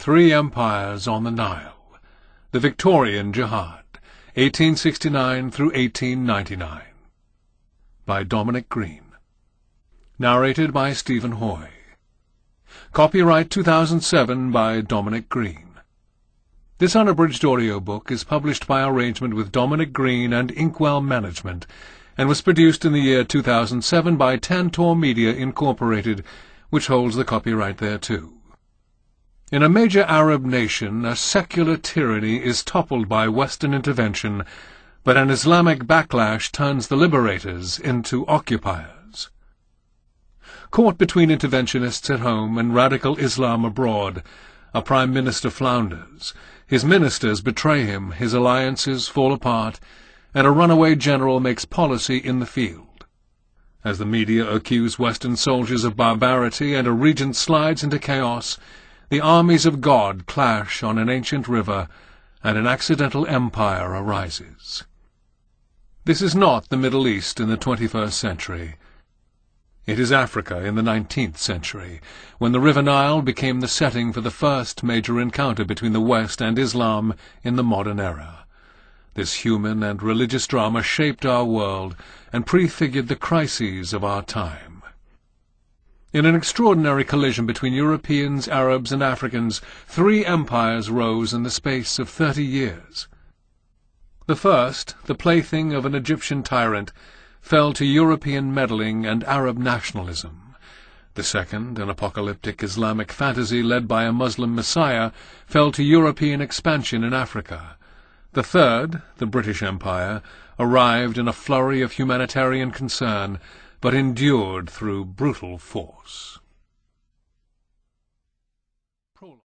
Three Empires on the Nile. The Victorian Jihad, 1869 through 1899. By Dominic Green. Narrated by Stephen Hoy. Copyright 2007 by Dominic Green. This unabridged audiobook is published by arrangement with Dominic Green and Inkwell Management, and was produced in the year 2007 by Tantor Media Incorporated, which holds the copyright thereto. In a major Arab nation, a secular tyranny is toppled by Western intervention, but an Islamic backlash turns the liberators into occupiers. Caught between interventionists at home and radical Islam abroad, a prime minister flounders. His ministers betray him, his alliances fall apart, and a runaway general makes policy in the field. As the media accuse Western soldiers of barbarity and a regent slides into chaos, the armies of God clash on an ancient river, and an accidental empire arises. This is not the Middle East in the 21st century. It is Africa in the 19th century, when the River Nile became the setting for the first major encounter between the West and Islam in the modern era. This human and religious drama shaped our world and prefigured the crises of our time. In an extraordinary collision between Europeans, Arabs, and Africans, three empires rose in the space of 30 years. The first, the plaything of an Egyptian tyrant, fell to European meddling and Arab nationalism. The second, an apocalyptic Islamic fantasy led by a Muslim messiah, fell to European expansion in Africa. The third, the British Empire, arrived in a flurry of humanitarian concern, but endured through brutal force.